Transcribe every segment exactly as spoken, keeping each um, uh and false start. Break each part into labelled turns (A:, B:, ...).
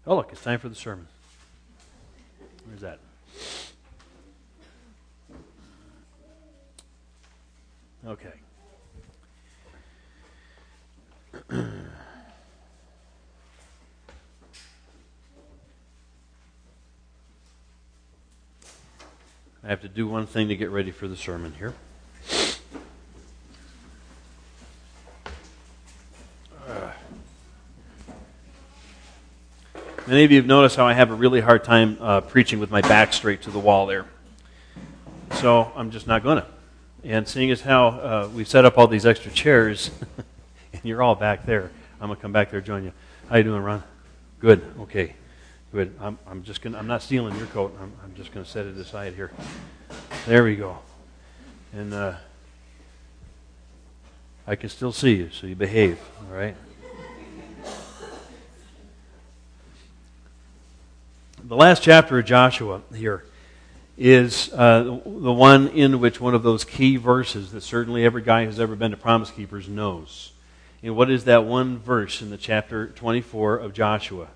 A: Oh, look, it's time for the sermon. Where's that? Okay. I have to do one thing to get ready for the sermon here. Uh. Many of you have noticed how I have a really hard time uh, preaching with my back straight to the wall there. So I'm just not going to. And seeing as how uh, we've set up all these extra chairs, and you're all back there, I'm going to come back there and join you. How you doing, Ron? Good. Okay. Good. I'm, I'm just going. I'm not stealing your coat. I'm, I'm just going to set it aside here. There we go. And uh, I can still see you, so you behave. All right. The last chapter of Joshua here is uh, the one in which one of those key verses that certainly every guy who's ever been to Promise Keepers knows. And what is that one verse in the chapter twenty-four of Joshua?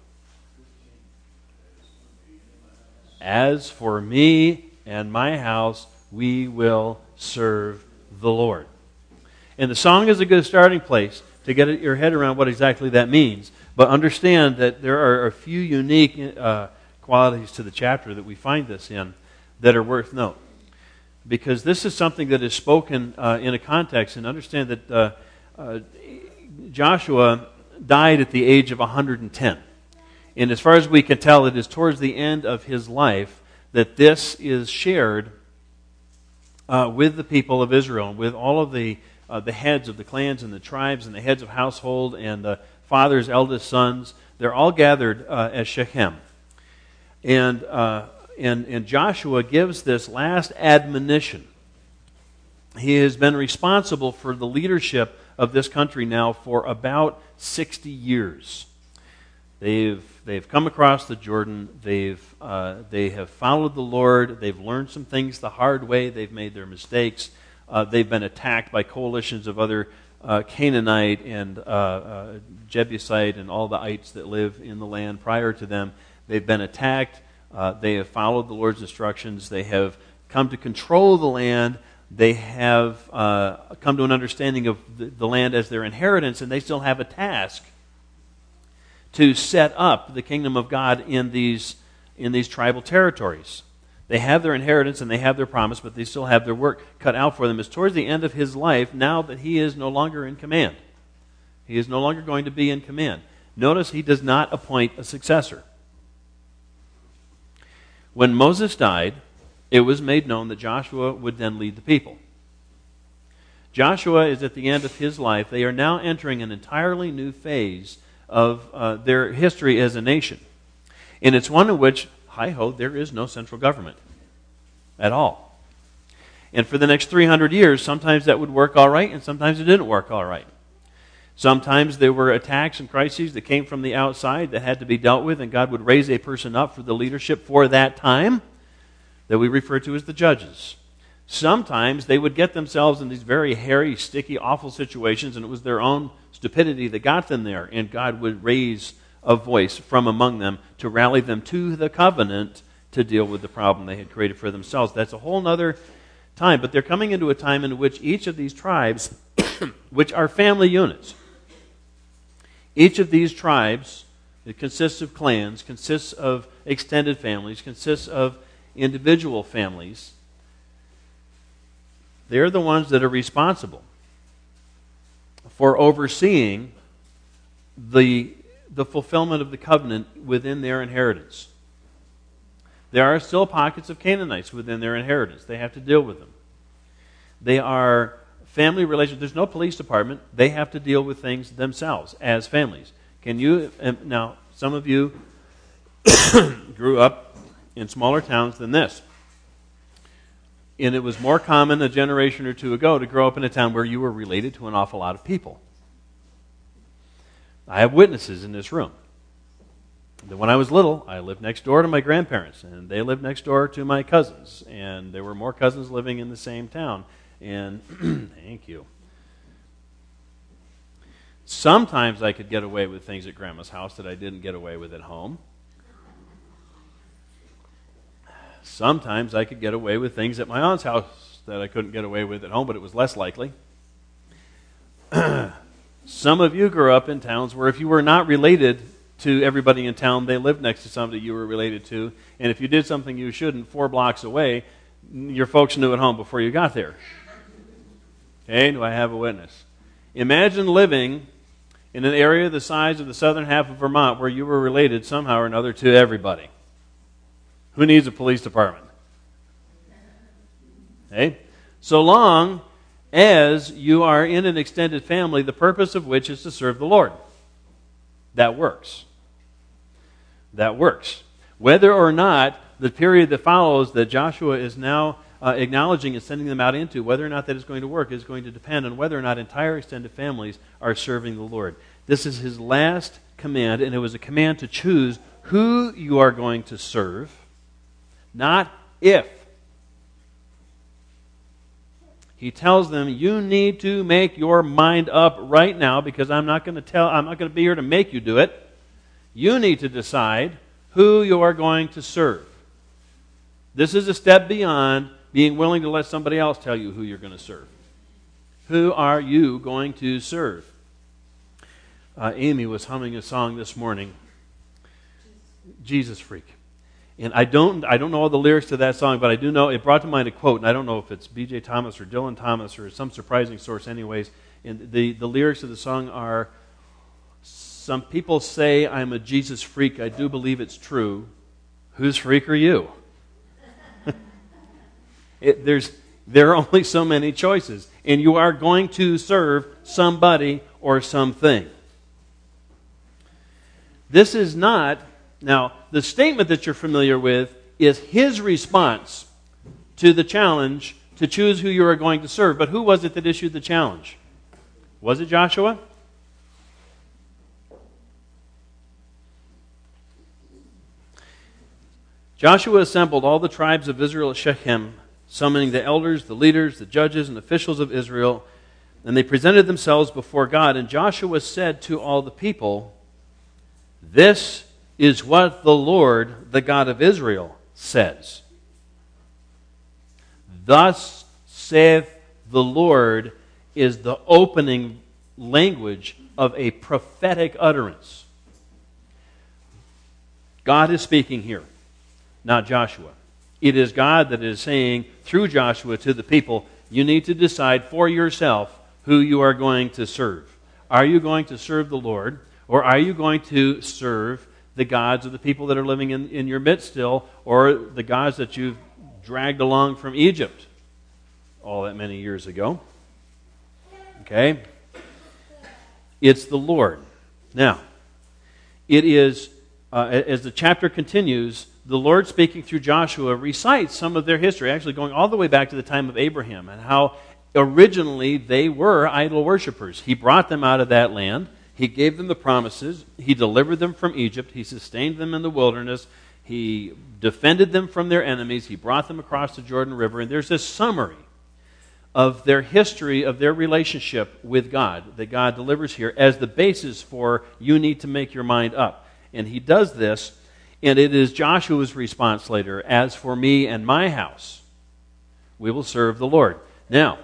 A: As for me and my house, we will serve the Lord. And the song is a good starting place to get your head around what exactly that means. But understand that there are a few unique uh, qualities to the chapter that we find this in that are worth note. Because this is something that is spoken uh, in a context, and understand that uh, uh, Joshua died at the age of one hundred ten. And as far as we can tell, it is towards the end of his life that this is shared uh, with the people of Israel, with all of the uh, the heads of the clans and the tribes and the heads of household and the father's eldest sons. They're all gathered uh, at Shechem. And, uh, and, and Joshua gives this last admonition. He has been responsible for the leadership of this country now for about sixty years. They've they've come across the Jordan. They've uh, they have followed the Lord. They've learned some things the hard way. They've made their mistakes. Uh, they've been attacked by coalitions of other uh, Canaanite and uh, uh, Jebusite and all the ites that live in the land prior to them. They've been attacked. Uh, they have followed the Lord's instructions. They have come to control the land. They have uh, come to an understanding of the, the land as their inheritance, and they still have a task to set up the kingdom of God in these in these tribal territories. They have their inheritance and they have their promise, but they still have their work cut out for them. It's towards the end of his life, now that he is no longer in command. He is no longer going to be in command. Notice he does not appoint a successor. When Moses died, it was made known that Joshua would then lead the people. Joshua is at the end of his life. They are now entering an entirely new phase of uh, their history as a nation. And it's one in which, hi-ho, there is no central government at all. And for the next three hundred years, sometimes that would work all right, and sometimes it didn't work all right. Sometimes there were attacks and crises that came from the outside that had to be dealt with, and God would raise a person up for the leadership for that time that we refer to as the judges. Sometimes they would get themselves in these very hairy, sticky, awful situations, and it was their own stupidity that got them there, and God would raise a voice from among them to rally them to the covenant to deal with the problem they had created for themselves. That's a whole other time, but they're coming into a time in which each of these tribes, which are family units, each of these tribes, it consists of clans, consists of extended families, consists of individual families. They're the ones that are responsible for overseeing the, the fulfillment of the covenant within their inheritance. There are still pockets of Canaanites within their inheritance. They have to deal with them. They are family relations. There's no police department. They have to deal with things themselves as families. Can you, now, some of you grew up in smaller towns than this. And it was more common a generation or two ago to grow up in a town where you were related to an awful lot of people. I have witnesses in this room. That when I was little, I lived next door to my grandparents, and they lived next door to my cousins, and there were more cousins living in the same town. And thank you. Sometimes I could get away with things at Grandma's house that I didn't get away with at home. Sometimes I could get away with things at my aunt's house that I couldn't get away with at home, but it was less likely. Some of you grew up in towns where if you were not related to everybody in town, they lived next to somebody you were related to, and if you did something you shouldn't four blocks away, your folks knew at home before you got there. Okay, do I have a witness? Imagine living in an area the size of the southern half of Vermont where you were related somehow or another to everybody. Who needs a police department? Okay? So long as you are in an extended family, the purpose of which is to serve the Lord. That works. That works. Whether or not the period that follows that Joshua is now uh, acknowledging and sending them out into, whether or not that is going to work is going to depend on whether or not entire extended families are serving the Lord. This is his last command, and it was a command to choose who you are going to serve, not if. He tells them, you need to make your mind up right now because I'm not going to tell, I'm not going to be here to make you do it. You need to decide who you are going to serve. This is a step beyond being willing to let somebody else tell you who you're going to serve. Who are you going to serve? Uh, Amy was humming a song this morning, Jesus Freak. And I don't I don't know all the lyrics to that song, but I do know it brought to mind a quote, and I don't know if it's B J Thomas or Dylan Thomas or some surprising source anyways. And the, the lyrics of the song are, some people say I'm a Jesus freak. I do believe it's true. Whose freak are you? it, there's There are only so many choices. And you are going to serve somebody or something. This is not... Now, the statement that you're familiar with is his response to the challenge to choose who you are going to serve. But who was it that issued the challenge? Was it Joshua? Joshua assembled all the tribes of Israel at Shechem, summoning the elders, the leaders, the judges, and officials of Israel, and they presented themselves before God. And Joshua said to all the people, "This is what the Lord, the God of Israel, says. Thus saith the Lord," is the opening language of a prophetic utterance. God is speaking here, not Joshua. It is God that is saying through Joshua to the people, you need to decide for yourself who you are going to serve. Are you going to serve the Lord, or are you going to serve the gods of the people that are living in, in your midst still, or the gods that you've dragged along from Egypt all that many years ago? Okay? It's the Lord. Now, it is, uh, as the chapter continues, the Lord speaking through Joshua recites some of their history, actually going all the way back to the time of Abraham, and how originally they were idol worshipers. He brought them out of that land. He gave them the promises. He delivered them from Egypt. He sustained them in the wilderness. He defended them from their enemies. He brought them across the Jordan River. And there's this summary of their history, of their relationship with God, that God delivers here as the basis for you need to make your mind up. And he does this, and it is Joshua's response later, "As for me and my house, we will serve the Lord." Now,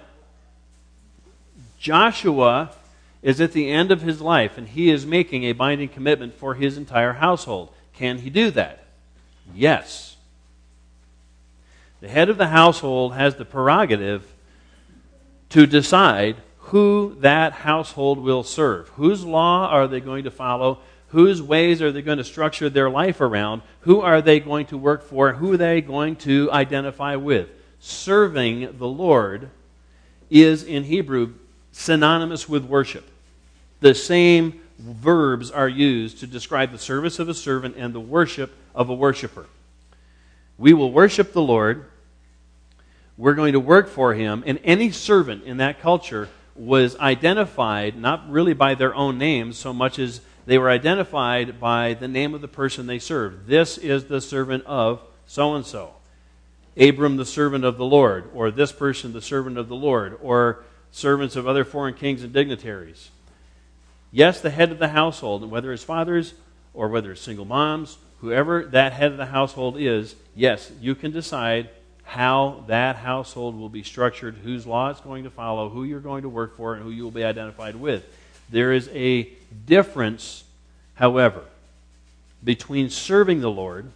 A: Joshua is at the end of his life, and he is making a binding commitment for his entire household. Can he do that? Yes. The head of the household has the prerogative to decide who that household will serve. Whose law are they going to follow? Whose ways are they going to structure their life around? Who are they going to work for? Who are they going to identify with? Serving the Lord is, in Hebrew, synonymous with worship. The same verbs are used to describe the service of a servant and the worship of a worshiper. We will worship the Lord. We're going to work for Him. And any servant in that culture was identified not really by their own names so much as they were identified by the name of the person they served. This is the servant of so-and-so. Abram, the servant of the Lord, or this person, the servant of the Lord, or servants of other foreign kings and dignitaries. Yes, the head of the household, and whether his father's or whether it's single moms, whoever that head of the household is, yes, you can decide how that household will be structured, whose law it's going to follow, who you're going to work for, and who you will be identified with. There is a difference, however, between serving the Lord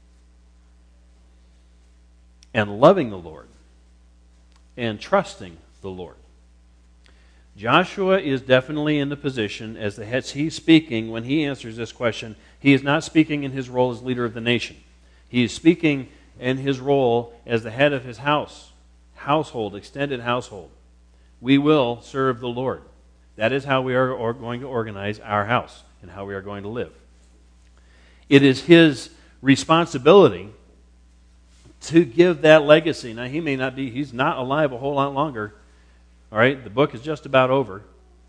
A: and loving the Lord and trusting the Lord. Joshua is definitely in the position, as the head, he's speaking, when he answers this question, he is not speaking in his role as leader of the nation. He is speaking in his role as the head of his house, household, extended household. We will serve the Lord. That is how we are or going to organize our house and how we are going to live. It is his responsibility to give that legacy. Now, he may not be, he's not alive a whole lot longer. All right, the book is just about over.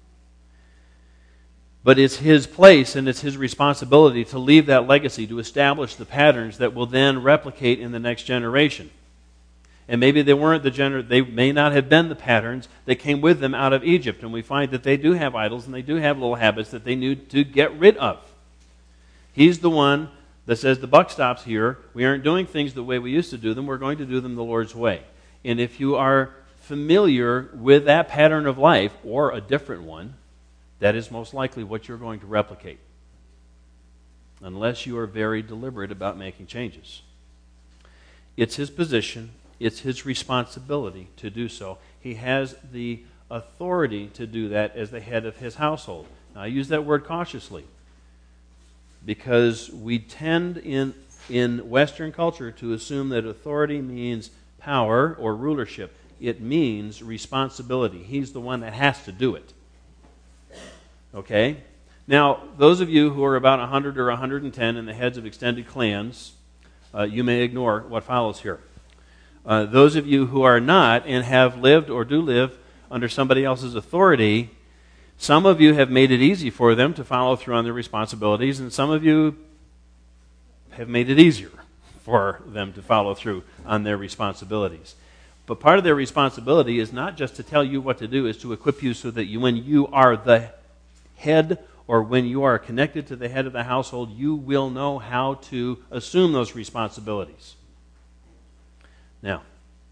A: But it's his place and it's his responsibility to leave that legacy, to establish the patterns that will then replicate in the next generation. And maybe they weren't the gener- they may not have been the patterns that came with them out of Egypt. And we find that they do have idols and they do have little habits that they need to get rid of. He's the one that says the buck stops here. We aren't doing things the way we used to do them. We're going to do them the Lord's way. And if you are familiar with that pattern of life or a different one, that is most likely what you're going to replicate. Unless you are very deliberate about making changes. It's his position. It's his responsibility to do so. He has the authority to do that as the head of his household. Now, I use that word cautiously because we tend in, in Western culture to assume that authority means power or rulership. It means responsibility. He's the one that has to do it. Okay? Now, those of you who are about one hundred or one hundred ten and the heads of extended clans, uh, you may ignore what follows here. Uh, those of you who are not and have lived or do live under somebody else's authority, some of you have made it easy for them to follow through on their responsibilities, and some of you have made it easier for them to follow through on their responsibilities. But part of their responsibility is not just to tell you what to do, is to equip you so that you, when you are the head or when you are connected to the head of the household, you will know how to assume those responsibilities. Now,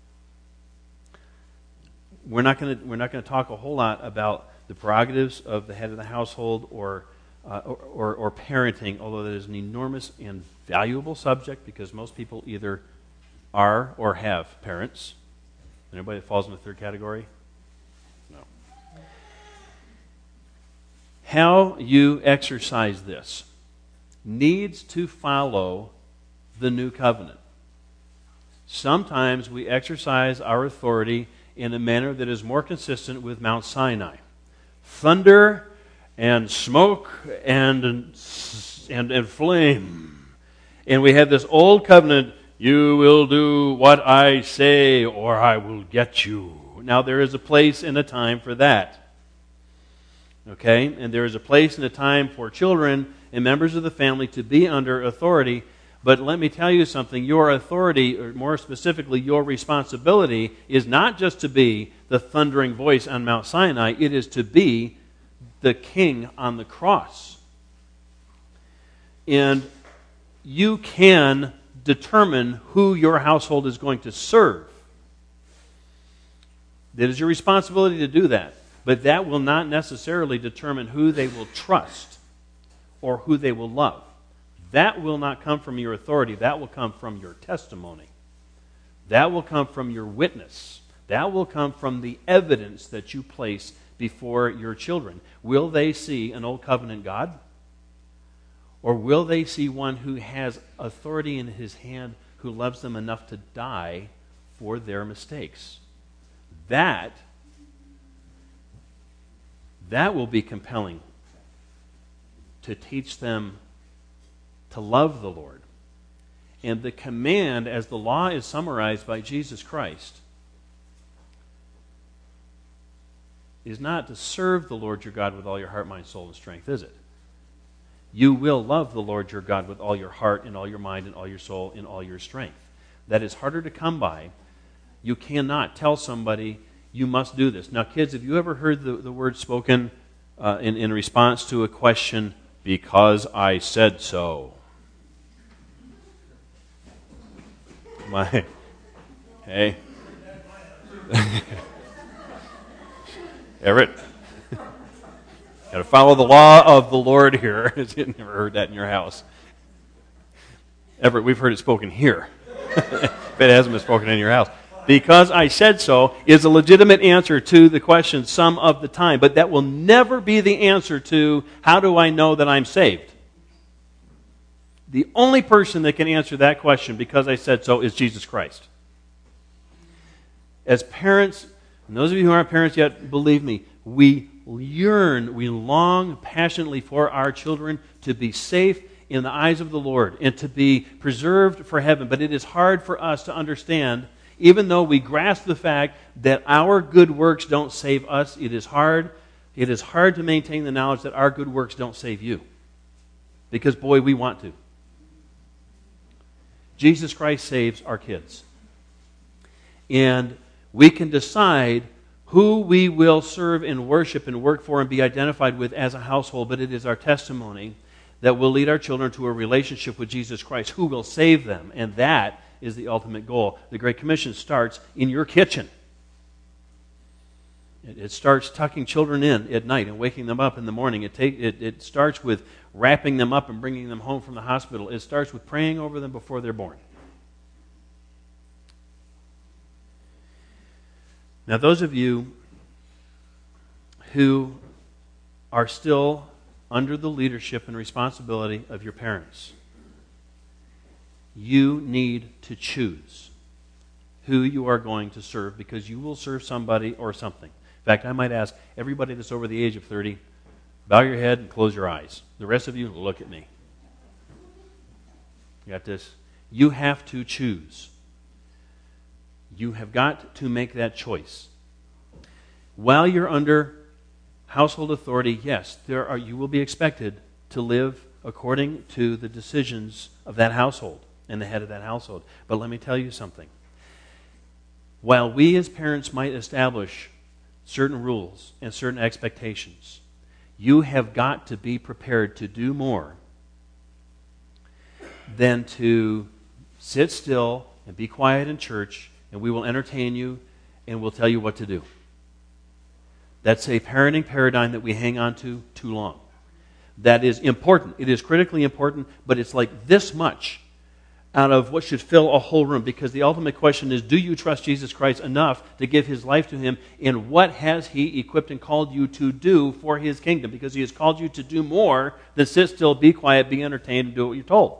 A: we're not going to we're not going to talk a whole lot about the prerogatives of the head of the household or, uh, or, or or parenting, although that is an enormous and valuable subject because most people either are or have parents. Anybody that falls in the third category? No. How you exercise this needs to follow the new covenant. Sometimes we exercise our authority in a manner that is more consistent with Mount Sinai. Thunder and smoke and, and, and flame. And we have this old covenant, you will do what I say or I will get you. Now there is a place and a time for that. Okay? And there is a place and a time for children and members of the family to be under authority. But let me tell you something, your authority, or more specifically your responsibility, is not just to be the thundering voice on Mount Sinai, it is to be the king on the cross. And you can determine who your household is going to serve. It is your responsibility to do that. But that will not necessarily determine who they will trust or who they will love. That will not come from your authority. That will come from your testimony. That will come from your witness. That will come from the evidence that you place before your children. Will they see an old covenant God? Or will they see one who has authority in his hand, who loves them enough to die for their mistakes? That, that will be compelling to teach them to love the Lord. And the command, as the law is summarized by Jesus Christ, is not to serve the Lord your God with all your heart, mind, soul, and strength, is it? You will love the Lord your God with all your heart and all your mind and all your soul and all your strength. That is harder to come by. You cannot tell somebody, you must do this. Now, kids, have you ever heard the, the word spoken uh, in, in response to a question, because I said so. My, hey. Everett, got to follow the law of the Lord here. You've never heard that in your house. Everett, we've heard it spoken here. If it hasn't been spoken in your house. Because I said so is a legitimate answer to the question some of the time, but that will never be the answer to how do I know that I'm saved? The only person that can answer that question, because I said so, is Jesus Christ. As parents, and those of you who aren't parents yet, believe me, we yearn, we long passionately for our children to be safe in the eyes of the Lord and to be preserved for heaven. But it is hard for us to understand, even though we grasp the fact that our good works don't save us, it is hard. It is hard to maintain the knowledge that our good works don't save you. Because, boy, we want to. Jesus Christ saves our kids. And we can decide who we will serve and worship and work for and be identified with as a household, but it is our testimony that will lead our children to a relationship with Jesus Christ, who will save them. And that is the ultimate goal. The Great Commission starts in your kitchen. It, it starts tucking children in at night and waking them up in the morning. It, take, it, it starts with wrapping them up and bringing them home from the hospital. It starts with praying over them before they're born. Now, those of you who are still under the leadership and responsibility of your parents, you need to choose who you are going to serve, because you will serve somebody or something. In fact, I might ask everybody that's over the age of thirty, bow your head and close your eyes. The rest of you, look at me. You got this? You have to choose. You have got to make that choice. While you're under household authority, yes, there are. You will be expected to live according to the decisions of that household and the head of that household. But let me tell you something. While we as parents might establish certain rules and certain expectations, you have got to be prepared to do more than to sit still and be quiet in church, and we will entertain you and we'll tell you what to do. That's a parenting paradigm that we hang on to too long. That is important. It is critically important, but it's like this much out of what should fill a whole room, because the ultimate question is, do you trust Jesus Christ enough to give his life to him, and what has he equipped and called you to do for his kingdom? Because he has called you to do more than sit still, be quiet, be entertained, and do what you're told.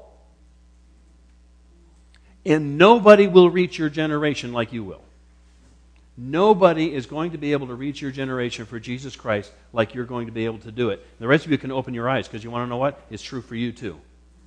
A: And nobody will reach your generation like you will. Nobody is going to be able to reach your generation for Jesus Christ like you're going to be able to do it. The rest of you can open your eyes, because you want to know what? It's true for you too.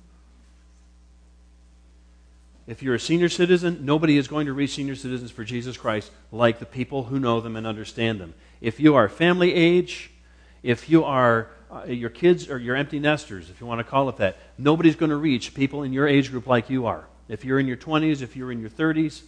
A: If you're a senior citizen, nobody is going to reach senior citizens for Jesus Christ like the people who know them and understand them. If you are family age, if you are uh, your kids or your empty nesters, if you want to call it that, nobody's going to reach people in your age group like you are. If you're in your twenties, if you're in your thirties,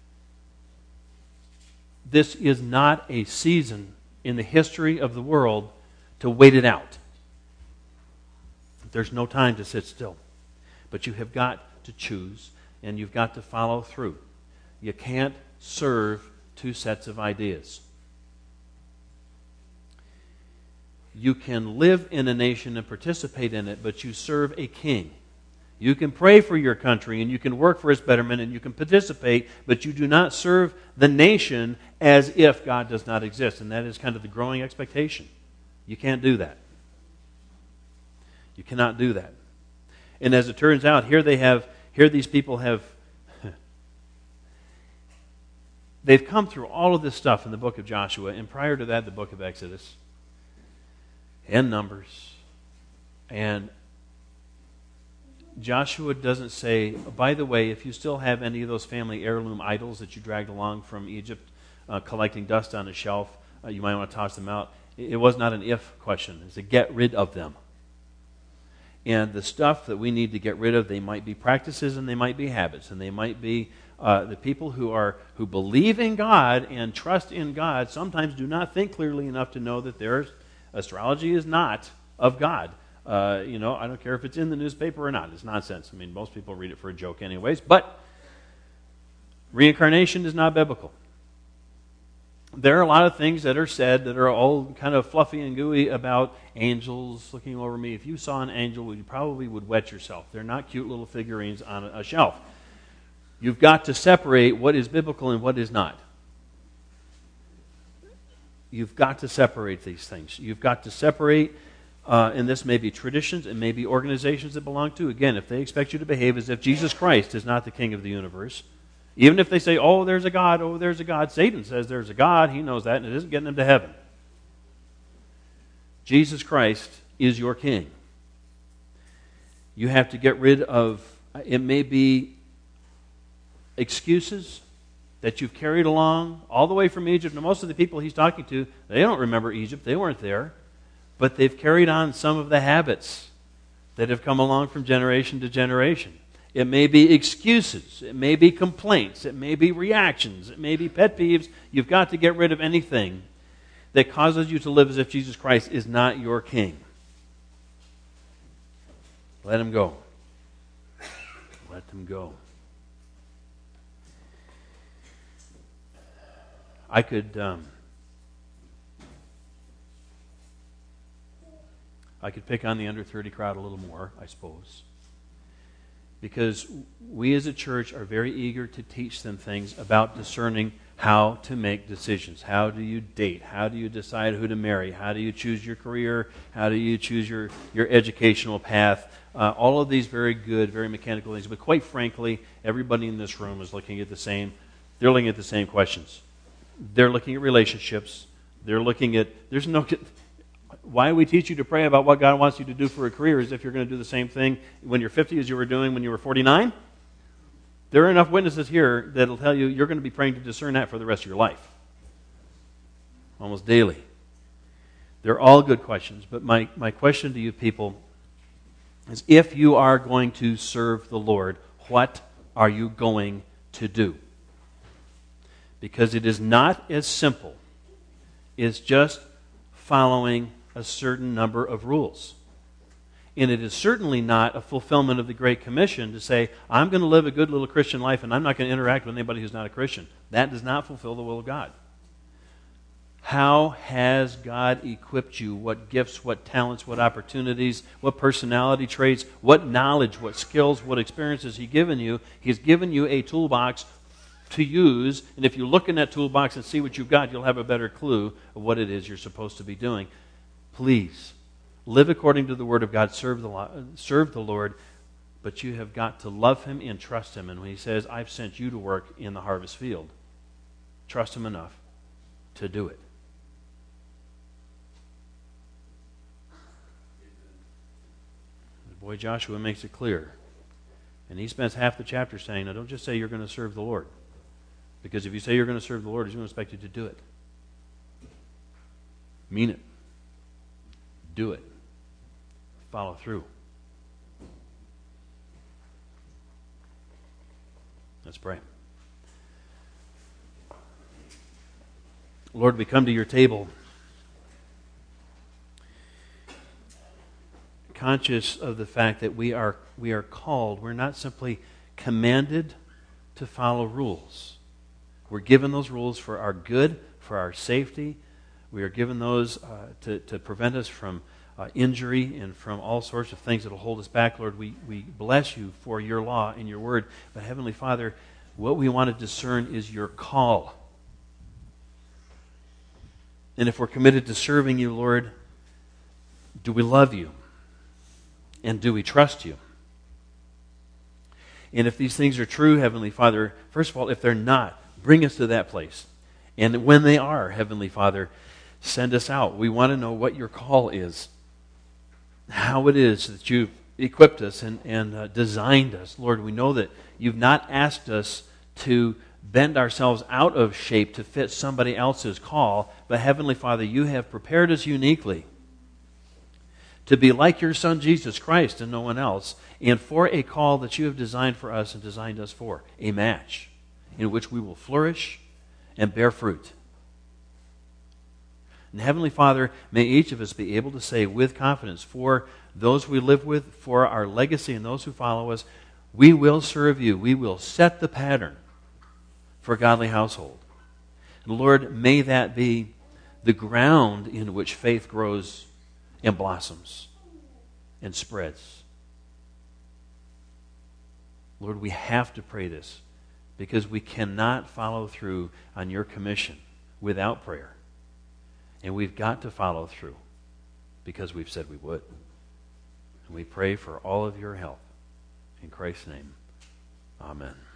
A: this is not a season in the history of the world to wait it out. There's no time to sit still. But you have got to choose, and you've got to follow through. You can't serve two sets of ideas. You can live in a nation and participate in it, but you serve a king. You can pray for your country, and you can work for its betterment, and you can participate, but you do not serve the nation as if God does not exist. And that is kind of the growing expectation. You can't do that. You cannot do that. And as it turns out, here they have, here these people have, they've come through all of this stuff in the book of Joshua, and prior to that, the book of Exodus, and Numbers, and Joshua doesn't say, by the way, if you still have any of those family heirloom idols that you dragged along from Egypt, uh, collecting dust on a shelf, uh, you might want to toss them out. It was not an if question. It's a get rid of them. And the stuff that we need to get rid of, they might be practices and they might be habits, and they might be uh, the people who are who believe in God and trust in God sometimes do not think clearly enough to know that their astrology is not of God. Uh, you know, I don't care if it's in the newspaper or not. It's nonsense. I mean, most people read it for a joke anyways. But reincarnation is not biblical. There are a lot of things that are said that are all kind of fluffy and gooey about angels looking over me. If you saw an angel, you probably would wet yourself. They're not cute little figurines on a shelf. You've got to separate what is biblical and what is not. You've got to separate these things. You've got to separate, uh, and this may be traditions, it may be organizations that belong to. Again, if they expect you to behave as if Jesus Christ is not the king of the universe, even if they say, oh, there's a God, oh, there's a God. Satan says there's a God. He knows that, and it isn't getting him to heaven. Jesus Christ is your king. You have to get rid of, it may be excuses that you've carried along all the way from Egypt. Now, most of the people he's talking to, they don't remember Egypt. They weren't there. But they've carried on some of the habits that have come along from generation to generation. It may be excuses. It may be complaints. It may be reactions. It may be pet peeves. You've got to get rid of anything that causes you to live as if Jesus Christ is not your king. Let him go. Let him go. I could um, I could pick on the under thirty crowd a little more, I suppose. Because we as a church are very eager to teach them things about discerning how to make decisions. How do you date? How do you decide who to marry? How do you choose your career? How do you choose your, your educational path? Uh, all of these very good, very mechanical things. But quite frankly, everybody in this room is looking at the same, they're looking at the same questions. They're looking at relationships. They're looking at, there's no... Why we teach you to pray about what God wants you to do for a career is if you're going to do the same thing when you're fifty as you were doing when you were forty-nine. There are enough witnesses here that will tell you you're going to be praying to discern that for the rest of your life. Almost daily. They're all good questions, but my, my question to you people is if you are going to serve the Lord, what are you going to do? Because it is not as simple as just following a certain number of rules. And it is certainly not a fulfillment of the Great Commission to say, I'm going to live a good little Christian life and I'm not going to interact with anybody who's not a Christian. That does not fulfill the will of God. How has God equipped you? What gifts, what talents, what opportunities, what personality traits, what knowledge, what skills, what experiences He's given you? He's given you a toolbox to use, and if you look in that toolbox and see what you've got, you'll have a better clue of what it is you're supposed to be doing. Please, live according to the Word of God, serve the, serve the Lord, but you have got to love Him and trust Him. And when He says, I've sent you to work in the harvest field, trust Him enough to do it. The boy Joshua makes it clear. And he spends half the chapter saying, now don't just say you're going to serve the Lord. Because if you say you're going to serve the Lord, He's going to expect you to do it. Mean it. Do it. Follow through. Let's pray. Lord, we come to your table conscious of the fact that we are we are called. We're not simply commanded to follow rules. We're given those rules for our good, for our safety. We are given those uh, to, to prevent us from uh, injury and from all sorts of things that will hold us back. Lord, we, we bless you for your law and your word. But Heavenly Father, what we want to discern is your call. And if we're committed to serving you, Lord, do we love you? And do we trust you? And if these things are true, Heavenly Father, first of all, if they're not, bring us to that place. And when they are, Heavenly Father, send us out. We want to know what your call is, how it is that you've equipped us and, and uh, designed us. Lord, we know that you've not asked us to bend ourselves out of shape to fit somebody else's call, but Heavenly Father, you have prepared us uniquely to be like your Son Jesus Christ and no one else, and for a call that you have designed for us and designed us for, a match in which we will flourish and bear fruit. And Heavenly Father, may each of us be able to say with confidence, for those we live with, for our legacy and those who follow us. We will serve you. We will set the pattern for a godly household. And Lord, may that be the ground in which faith grows and blossoms and spreads. Lord, we have to pray this because we cannot follow through on your commission without prayer. And we've got to follow through because we've said we would. And we pray for all of your help. In Christ's name, amen.